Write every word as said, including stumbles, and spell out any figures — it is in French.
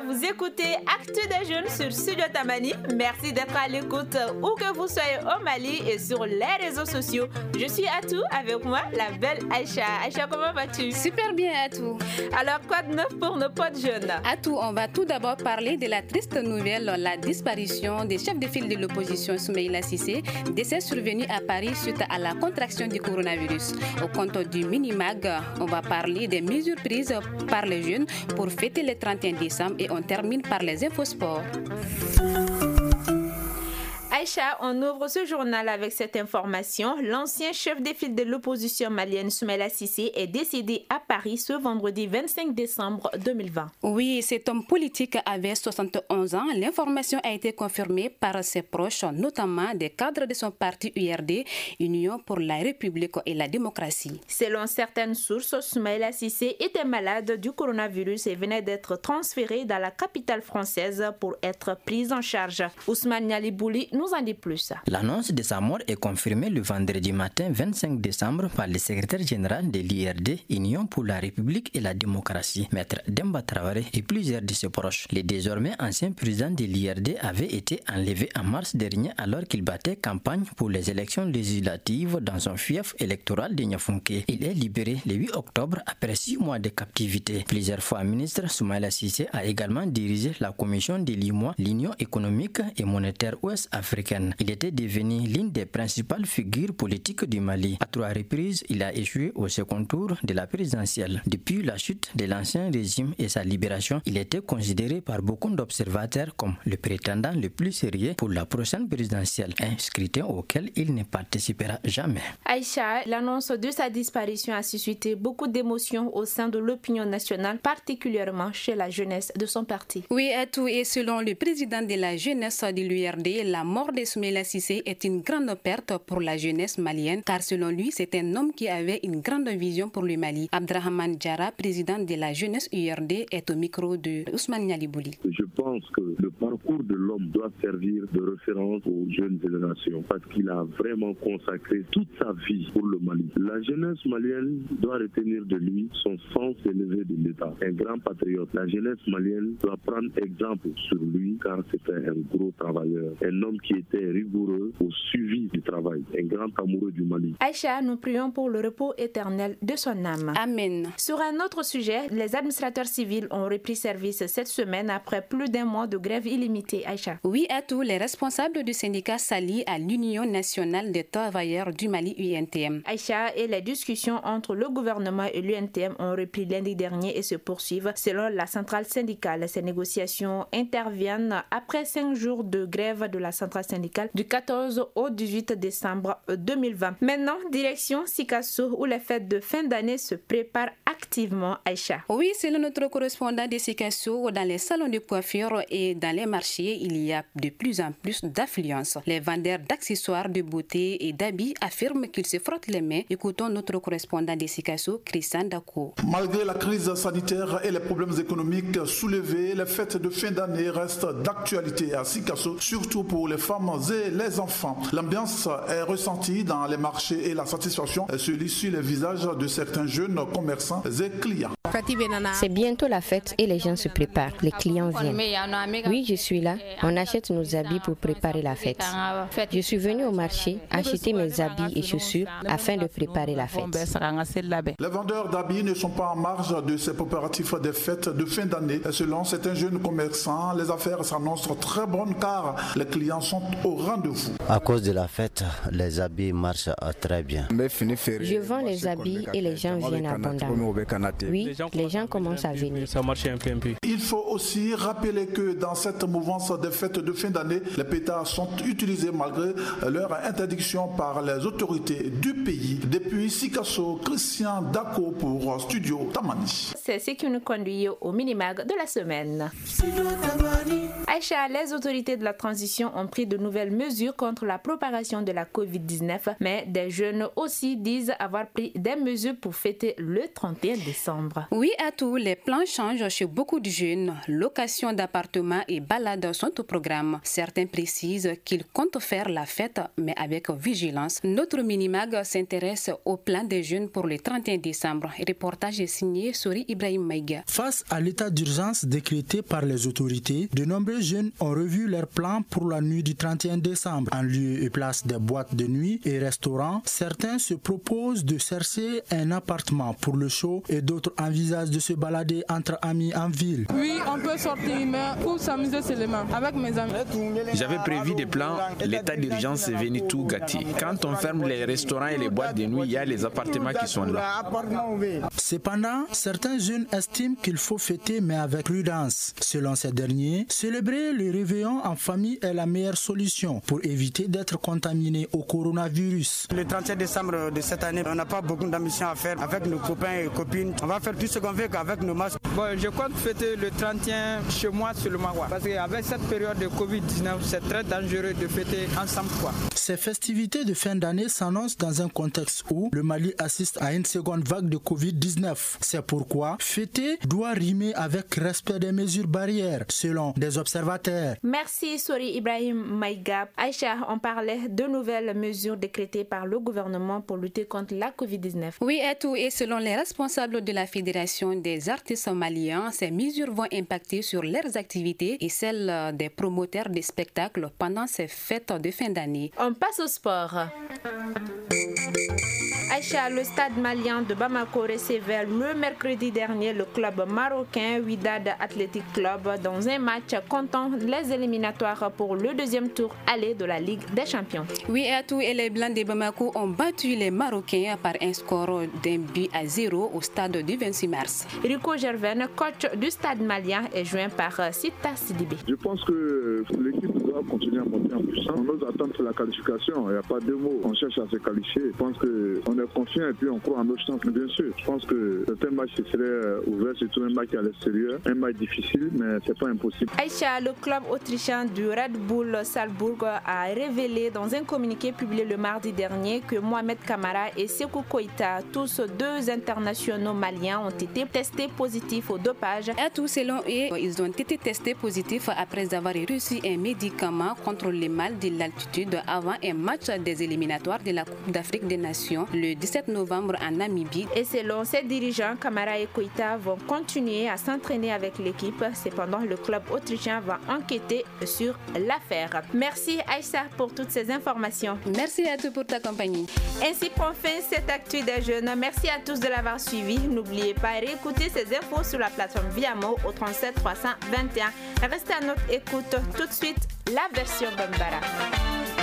vous écoutez Actu des Jeunes sur Studio Tamani. Merci d'être à l'écoute où que vous soyez au Mali et sur les réseaux sociaux. Je suis Atou, avec moi la belle Aïcha. Aïcha, comment vas-tu? Super bien, Atou. Alors, quoi de neuf pour nos potes jeunes? Atou, on va tout d'abord parler de la triste nouvelle, la disparition des chefs de file de l'opposition Soumaïla Cissé, décès survenu à Paris suite à la contraction du coronavirus. Au compte du Minimag, on va parler des mesures prises par les jeunes pour fêter le trente et un décembre et on termine par les infosports. Aïcha, on ouvre ce journal avec cette information. L'ancien chef de file de l'opposition malienne Soumaïla Cissé est décédé à Paris ce vendredi vingt-cinq décembre deux mille vingt. Oui, cet homme politique avait soixante et onze ans. L'information a été confirmée par ses proches, notamment des cadres de son parti U R D, Union pour la République et la démocratie. Selon certaines sources, Soumaïla Cissé était malade du coronavirus et venait d'être transféré dans la capitale française pour être pris en charge. Ousmane Nialibouli nous en dit plus. L'annonce de sa mort est confirmée le vendredi matin vingt-cinq décembre par le secrétaire général de l'U R D, Union pour la République et la démocratie, Maître Demba Traoré et plusieurs de ses proches. Le désormais ancien président de l'U R D avait été enlevé en mars dernier alors qu'il battait campagne pour les élections législatives dans son fief électoral de Niafunké. Il est libéré le huit octobre après six mois de captivité. Plusieurs fois ministre, Soumaïla Cissé a également dirigé la commission de l'I M O A, l'Union économique et monétaire ouest-africaine. Il était devenu l'une des principales figures politiques du Mali. À trois reprises, il a échoué au second tour de la présidentielle. Depuis la chute de l'ancien régime et sa libération, il était considéré par beaucoup d'observateurs comme le prétendant le plus sérieux pour la prochaine présidentielle, un scrutin auquel il ne participera jamais. Aïcha, l'annonce de sa disparition a suscité beaucoup d'émotions au sein de l'opinion nationale, particulièrement chez la jeunesse de son parti. Oui, à tout, et selon le président de la jeunesse de l'U R D, la mort de Soumaïla Cissé est une grande perte pour la jeunesse malienne, car selon lui, c'est un homme qui avait une grande vision pour le Mali. Abdrahman Diarra, président de la jeunesse U R D, est au micro de Ousmane Nialibouli. Je pense que le parcours de l'homme doit servir de référence aux jeunes générations, parce qu'il a vraiment consacré toute sa vie pour le Mali. La jeunesse malienne doit retenir de lui son sens élevé de l'État, un grand patriote. La jeunesse malienne doit prendre exemple sur lui, car c'était un gros travailleur, un homme qui était rigoureux au suivi du travail, un grand amoureux du Mali. Aïcha, nous prions pour le repos éternel de son âme. Amen. Sur un autre sujet, les administrateurs civils ont repris service cette semaine après plus d'un mois de grève illimitée. Aïcha. Oui, à tous les responsables du syndicat s'allient à l'Union nationale des travailleurs du Mali U N T M. Aïcha, et les discussions entre le gouvernement et l'U N T M ont repris lundi dernier et se poursuivent. Selon la centrale syndicale, ces négociations interviennent après cinq jours de grève de la centrale syndicale du quatorze au dix-huit décembre deux mille vingt. Maintenant, direction Sikasso où les fêtes de fin d'année se préparent activement. Aïcha. Oui, c'est notre correspondant de Sikasso. Dans les salons de coiffure et dans les marchés, il y a de plus en plus d'affluence. Les vendeurs d'accessoires de beauté et d'habits affirment qu'ils se frottent les mains. Écoutons notre correspondant de Sikasso, Christian Dako. Malgré la crise sanitaire et les problèmes économiques soulevés, les fêtes de fin d'année restent d'actualité à Sikasso, surtout pour les femmes et les enfants. L'ambiance est ressentie dans les marchés et la satisfaction se lit sur les visages de certains jeunes commerçants et clients. C'est bientôt la fête et les gens se préparent. Les clients viennent. Oui, je suis là. On achète nos habits pour préparer la fête. Je suis venu au marché acheter mes habits et chaussures afin de préparer la fête. Les vendeurs d'habits ne sont pas en marge de ces préparatifs des fêtes de fin d'année. Selon certains jeunes commerçants, les affaires s'annoncent très bonnes car les clients sont au rendez-vous. À cause de la fête, les habits marchent très bien. Je vends les habits et les gens viennent abondamment. Oui, les gens commencent à venir. Il faut aussi rappeler que dans cette mouvance des fêtes de fin d'année, les pétards sont utilisés malgré leur interdiction par les autorités du pays. Depuis Sikasso, Christian Dako pour Studio Tamani. C'est ce qui nous conduit au Minimag de la semaine. Aïcha, les autorités de la transition ont pris de nouvelles mesures contre la propagation de la covid dix-neuf, mais des jeunes aussi disent avoir pris des mesures pour fêter le trente et un décembre. Oui, à tous, les plans changent chez beaucoup de jeunes. Location d'appartements et balades sont au programme. Certains précisent qu'ils comptent faire la fête, mais avec vigilance. Notre Minimag s'intéresse au plan des jeunes pour le trente et un décembre. Reportage est signé Sori Ibrahim Maïga. Face à l'état d'urgence décrété par les autorités, de nombreux jeunes ont revu leurs plans pour la nuit du trente et un décembre. En lieu et place des boîtes de nuit et restaurants, certains se proposent de chercher un appartement pour le show et d'autres envisagent de se balader entre amis en ville. Oui, on peut sortir, mais pour s'amuser seulement avec mes amis. J'avais prévu des plans, l'état d'urgence est venu tout gâter. Quand on ferme les restaurants et les boîtes de nuit, il y a les appartements qui sont là. Cependant, certains jeunes estiment qu'il faut fêter mais avec prudence. Selon ces derniers, célébrer le réveillon en famille est la meilleure solution pour éviter d'être contaminé au coronavirus. Le trente et un décembre de cette année, on n'a pas beaucoup d'ambition à faire avec nos copains et copines. On va faire tout ce qu'on fait avec nos masques. Bon, je compte fêter le trente et un chez moi seulement. Parce qu'avec cette période de covid dix-neuf, c'est très dangereux de fêter ensemble. Quoi. Ces festivités de fin d'année s'annoncent dans un contexte où le Mali assiste à une seconde vague de covid dix-neuf. C'est pourquoi fêter doit rimer avec respect des mesures barrières, selon des observateurs. Merci Sori Ibrahim Maïga. Aïcha, on parlait de nouvelles mesures décrétées par le gouvernement pour lutter contre la covid dix-neuf. Oui, et tout. Et selon les responsables de la Fédération des artistes maliens, ces mesures vont impacter sur leurs activités et celles des promoteurs des spectacles pendant ces fêtes de fin d'année. On passe au sport. Aïcha, le stade malien de Bamako recevait le mercredi dernier le club marocain Wydad Athletic Club dans un match comptant les éliminatoires pour le deuxième tour aller de la Ligue des Champions. Oui, et à tout, et les Blancs de Bamako ont battu les Marocains par un score d'un but à zéro au stade du vingt-six mars. Rico Gerven, coach du stade malien, est joint par Sita Sidibé. Je pense que l'équipe doit continuer à monter en puissance. On nous attend pour la qualification, il n'y a pas de mots. On cherche à se qualifier. Je pense qu'on est confiant et puis on croit en notre chance. Mais bien sûr, je pense que certains matchs seraient ouverts, surtout un match à l'extérieur. Un match difficile, mais c'est pas impossible. Aïcha, le club autrichien du Red Bull Salzbourg a révélé dans un communiqué publié le mardi dernier que Mohamed Kamara et Sékou Koïta, tous deux internationaux maliens, ont été testés positifs au dopage. À tout, selon eux, ils ont été testés positifs après avoir reçu un médicament contre les mal de l'altitude avant un match des éliminatoires de la Coupe d'Afrique des Nations le dix-sept novembre en Namibie. Et selon ses dirigeants, Kamara et Koïta vont continuer à s'entraîner avec l'équipe. Cependant, le club autrichien va enquêter sur l'affaire. Merci Aïssa pour toutes ces informations. Merci à tous pour ta compagnie. Ainsi prend fin cette actu des jeunes. Merci à tous de l'avoir suivi. N'oubliez pas de réécouter ces infos sur la plateforme Viamo au trente-sept trois cent vingt et un. Restez à notre écoute. Tout de suite, la version Bambara.